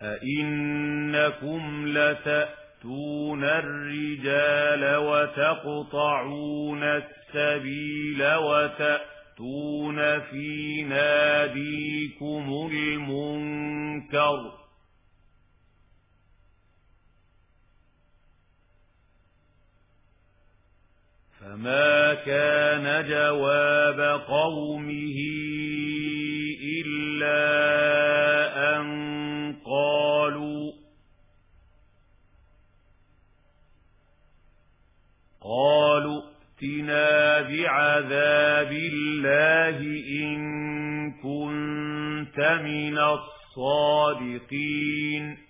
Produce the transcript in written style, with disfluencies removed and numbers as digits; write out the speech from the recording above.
أئنكم لتأتون الرجال وتقطعون السبيل وتأتون في ناديكم المنكر فما كان جواب قومه إلا أن قالوا ائتنا بعذاب الله إن كنت من الصادقين